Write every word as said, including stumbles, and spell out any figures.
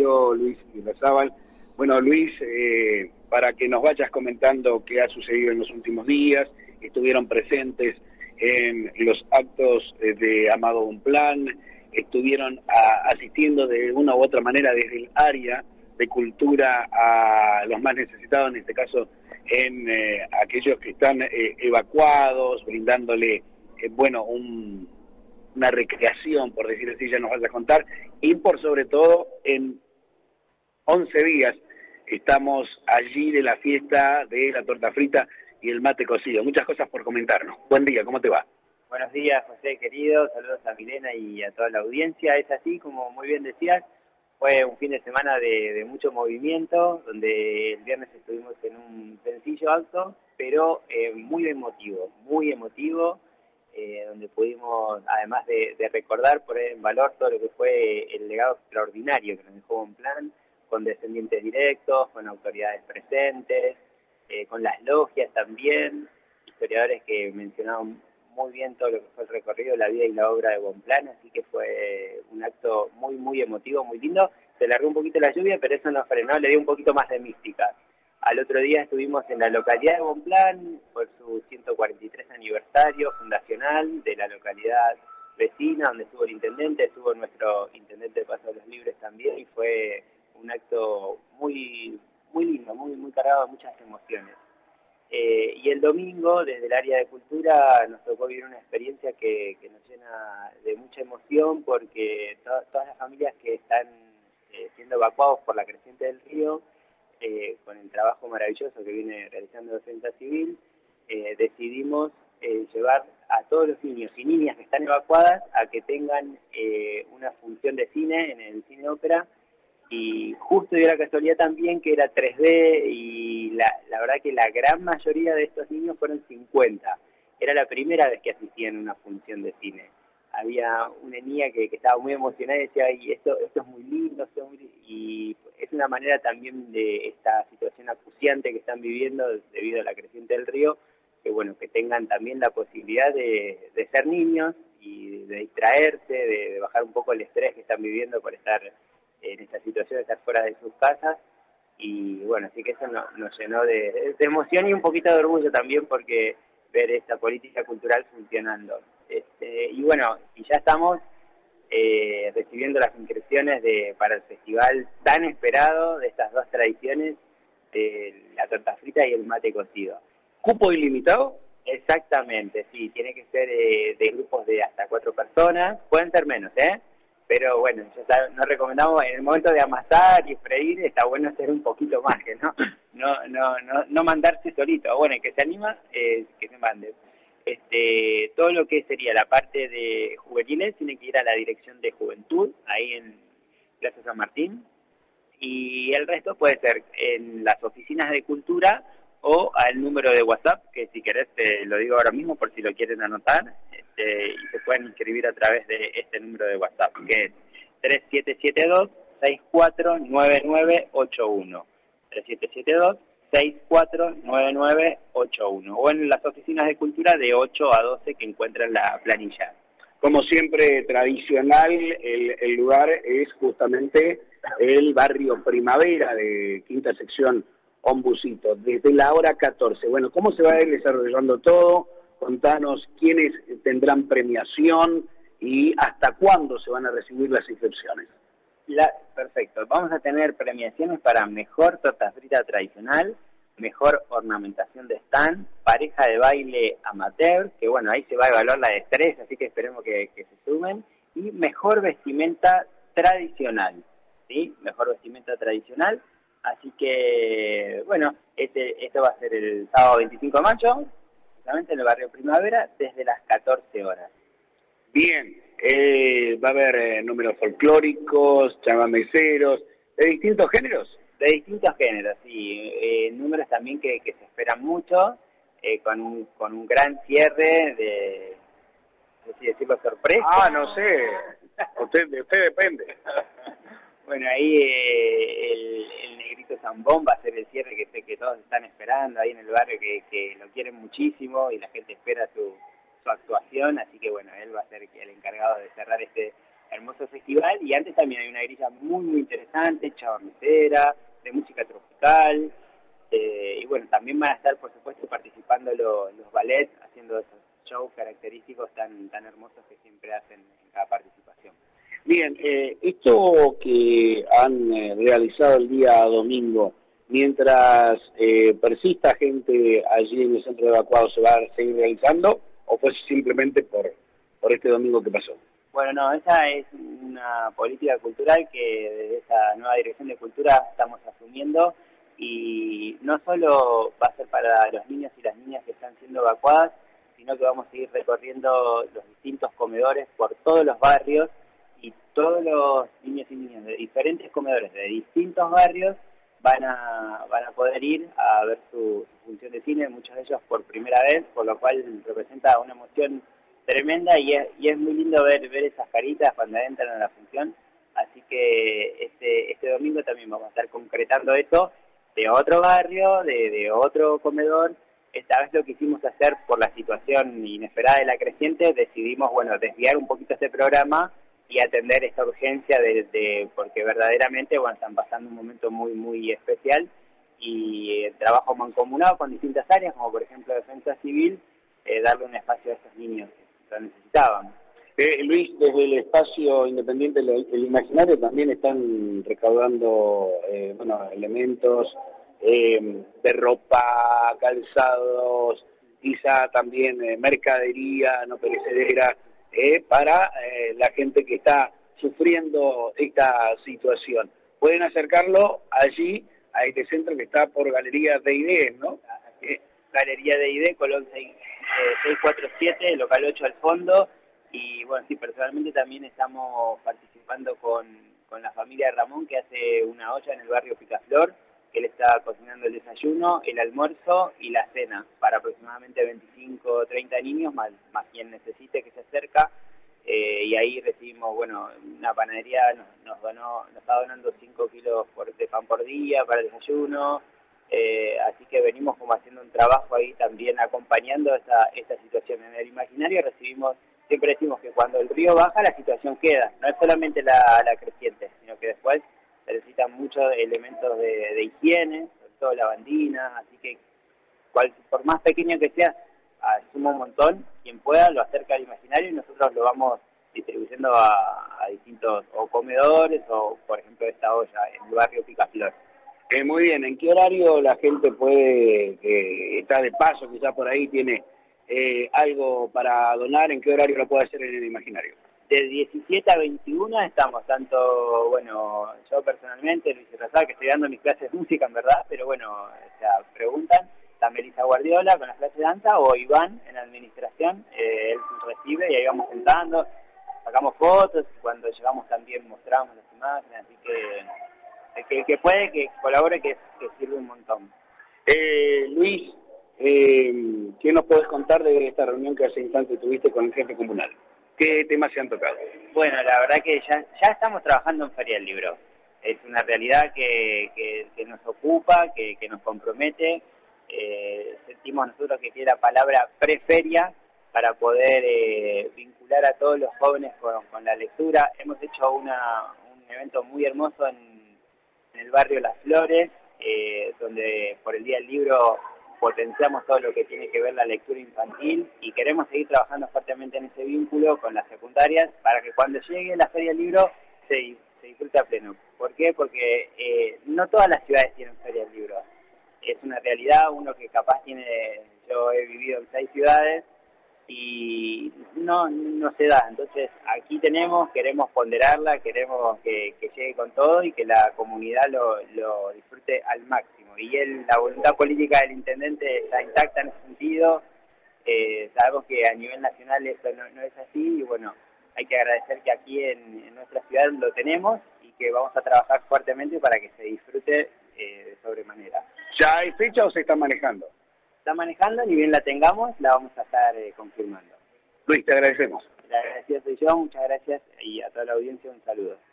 Rosario, Luis Irrazábal. Bueno, Luis, eh, para que nos vayas comentando qué ha sucedido en los últimos días, estuvieron presentes en los actos de Amado Bonpland, estuvieron a, asistiendo de una u otra manera desde el área de cultura a los más necesitados, en este caso en eh, aquellos que están eh, evacuados, brindándole, eh, bueno, un, una recreación, por decir así, ya nos vas a contar, y por sobre todo en once días estamos allí de la fiesta de la torta frita y el mate cocido. Muchas cosas por comentarnos. Buen día, ¿cómo te va? Buenos días, José, querido. Saludos a Milena y a toda la audiencia. Es así, como muy bien decías, fue un fin de semana de, de mucho movimiento, donde el viernes estuvimos en un sencillo acto, pero eh, muy emotivo, muy emotivo, eh, donde pudimos, además de, de recordar, poner en valor todo lo que fue el legado extraordinario que nos dejó Bonpland, con descendientes directos, con autoridades presentes, eh, con las logias también, historiadores que mencionaron muy bien todo lo que fue el recorrido, la vida y la obra de Bonpland, así que fue un acto muy, muy emotivo, muy lindo. Se largó un poquito la lluvia, pero eso nos frenó, le dio un poquito más de mística. Al otro día estuvimos en la localidad de Bonpland por su ciento cuarenta y tres aniversario fundacional de la localidad vecina, donde estuvo el intendente, estuvo nuestro intendente de Paso de los Libres también, y fue un acto muy, muy lindo, muy, muy cargado de muchas emociones. Eh, y el domingo, desde el área de cultura, nos tocó vivir una experiencia que, que nos llena de mucha emoción, porque to todas las familias que están eh, siendo evacuados por la creciente del río, eh, con el trabajo maravilloso que viene realizando Defensa Civil, eh, decidimos eh, llevar a todos los niños y niñas que están evacuadas a que tengan eh, una función de cine en el cine ópera. Y justo dio la casualidad también que era tres D, y la, la verdad que la gran mayoría de estos niños fueron cincuenta. Era la primera vez que asistían a una función de cine. Había una niña que, que estaba muy emocionada y decía, ay, esto, esto es muy lindo, esto es muy lindo. Y es una manera también de esta situación acuciante que están viviendo debido a la creciente del río, que bueno, que tengan también la posibilidad de, de ser niños y de distraerse, de, de bajar un poco el estrés que están viviendo por estar en esta situación, de estar fuera de sus casas. Y bueno, así que eso no, nos llenó de, de emoción y un poquito de orgullo también, porque ver esta política cultural funcionando. Este, y bueno, y ya estamos eh, recibiendo las inscripciones de, para el festival tan esperado de estas dos tradiciones, de la torta frita y el mate cocido. ¿Cupo ilimitado? Exactamente, sí, tiene que ser eh, de grupos de hasta cuatro personas, pueden ser menos, ¿eh? Pero bueno, ya nos recomendamos en el momento de amasar y freír, está bueno hacer un poquito más, que no no no no, no mandarse solito. Bueno, el que se anima, eh, que se mande. Este, todo lo que sería la parte de juveniles tiene que ir a la Dirección de Juventud, ahí en Plaza San Martín, y el resto puede ser en las oficinas de cultura o al número de WhatsApp, que si querés te lo digo ahora mismo por si lo quieren anotar, este, y se pueden inscribir a través de este número de WhatsApp, que es tres siete siete dos, seis cuatro nueve nueve ocho uno, tres siete siete dos, seis cuatro nueve nueve ocho uno, o en las oficinas de cultura de ocho a doce que encuentran la planilla. Como siempre, tradicional, el, el lugar es justamente el barrio Primavera de Quinta Sección Ombucito, desde la hora catorce. Bueno, ¿cómo se va a ir desarrollando todo? Contanos quiénes tendrán premiación y hasta cuándo se van a recibir las inscripciones. La, perfecto, vamos a tener premiaciones para mejor torta frita tradicional, mejor ornamentación de stand, pareja de baile amateur, que bueno, ahí se va a evaluar la destreza, así que esperemos que, que se sumen, y mejor vestimenta tradicional, ¿sí? Mejor vestimenta tradicional. Así que, bueno, este, esto va a ser el sábado veinticinco de mayo, justamente en el barrio Primavera, desde las catorce horas. Bien, eh, va a haber eh, números folclóricos, chamameceros, ¿de distintos géneros? De distintos géneros, sí. Eh, números también que, que se esperan mucho, eh, con, un, con un gran cierre de, no sé si decirlo, sorpresa. Ah, no sé, usted, de usted depende. Bueno, ahí eh, el, el Negrito Zambón va a ser el cierre que sé que todos están esperando ahí en el barrio, que, que lo quieren muchísimo y la gente espera su, su actuación, así que bueno, él va a ser el encargado de cerrar este hermoso festival, y antes también hay una grilla muy muy interesante, chabometera, de música tropical, eh, y bueno, también van a estar por supuesto participando los, los ballets, haciendo esos shows característicos tan, tan hermosos que siempre hacen en cada participación. Bien, eh, esto que han eh, realizado el día domingo, mientras eh, persista gente allí en el centro de evacuados, ¿se va a seguir realizando o fue simplemente por, por este domingo que pasó? Bueno, no, esa es una política cultural que desde esa nueva Dirección de Cultura estamos asumiendo, y no solo va a ser para los niños y las niñas que están siendo evacuadas, sino que vamos a seguir recorriendo los distintos comedores por todos los barrios, y todos los niños y niñas de diferentes comedores de distintos barrios van a van a poder ir a ver su, su función de cine, muchos de ellos por primera vez, por lo cual representa una emoción tremenda, y es, y es muy lindo ver ver esas caritas cuando entran a la función. Así que este este domingo también vamos a estar concretando eso de otro barrio, de, de otro comedor. Esta vez lo que quisimos hacer, por la situación inesperada de la creciente, decidimos, bueno, desviar un poquito este programa y atender esta urgencia de, de porque verdaderamente, bueno, están pasando un momento muy muy especial, y el trabajo mancomunado con distintas áreas, como por ejemplo Defensa Civil, eh, darle un espacio a estos niños que lo necesitaban. Eh, Luis, desde el espacio independiente, el, el Imaginario, también están recaudando eh, bueno, elementos eh, de ropa, calzados, quizá también eh, mercadería no perecedera, eh, para eh, la gente que está sufriendo esta situación. Pueden acercarlo allí, a este centro que está por Galería D I D, ¿no? Eh, Galería D I D, Colón seis cuatro siete, local ocho al fondo. Y bueno, sí, personalmente también estamos participando con, con la familia de Ramón, que hace una olla en el barrio Picaflor, que él está cocinando el desayuno, el almuerzo y la cena para aproximadamente veinticinco o treinta niños, más, más quien necesite que se acerca. Eh, y ahí recibimos, bueno, una panadería nos, nos donó, nos está donando cinco kilos por, de pan por día para el desayuno. Eh, así que venimos como haciendo un trabajo ahí también acompañando esta, esta situación. En el Imaginario recibimos, siempre decimos que cuando el río baja la situación queda, no es solamente la, la creciente, sino que después se necesitan muchos elementos de, de higiene, sobre todo lavandina, así que cual, por más pequeño que sea, suma un montón. Quien pueda lo acerca al Imaginario y nosotros lo vamos distribuyendo a, a distintos o comedores o, por ejemplo, esta olla en el barrio Picaflor. Eh, muy bien, ¿en qué horario la gente puede, que está de paso, quizás por ahí tiene eh, algo para donar, en qué horario lo puede hacer en el Imaginario? De diecisiete a veintiuno estamos, tanto, bueno, yo personalmente, Luis Irrazal, que estoy dando mis clases de música, en verdad, pero bueno, o sea, preguntan, está Melissa Guardiola con las clases de danza, o Iván en administración, eh, él recibe y ahí vamos sentando, sacamos fotos, cuando llegamos también mostramos las imágenes, así que el que, que puede, que colabore, que, que sirve un montón. Eh, Luis, eh, ¿qué nos podés contar de esta reunión que hace instante tuviste con el jefe comunal? ¿Qué temas se han tocado? Bueno, la verdad que ya, ya estamos trabajando en Feria del Libro. Es una realidad que, que, que nos ocupa, que, que nos compromete. Eh, sentimos nosotros que tiene la palabra preferia para poder eh, vincular a todos los jóvenes con, con la lectura. Hemos hecho una, un evento muy hermoso en, en el barrio Las Flores, eh, donde por el Día del Libro potenciamos todo lo que tiene que ver la lectura infantil y queremos seguir trabajando fuertemente en ese vínculo con las secundarias para que cuando llegue la Feria del Libro se, se disfrute a pleno. ¿Por qué? Porque eh, no todas las ciudades tienen Feria del Libro. Es una realidad, uno que capaz tiene, yo he vivido en seis ciudades y no no se da. Entonces aquí tenemos, queremos ponderarla, queremos que, que llegue con todo y que la comunidad lo, lo disfrute al máximo. Y él, la voluntad política del intendente está intacta en ese sentido. Eh, sabemos que a nivel nacional eso no, no es así y bueno, hay que agradecer que aquí en, en nuestra ciudad lo tenemos y que vamos a trabajar fuertemente para que se disfrute eh, de sobremanera. ¿Ya hay fecha o se está manejando? Está manejando, ni bien la tengamos, la vamos a estar eh, confirmando. Luis, te agradecemos. La agradecida soy yo, muchas gracias y a toda la audiencia un saludo.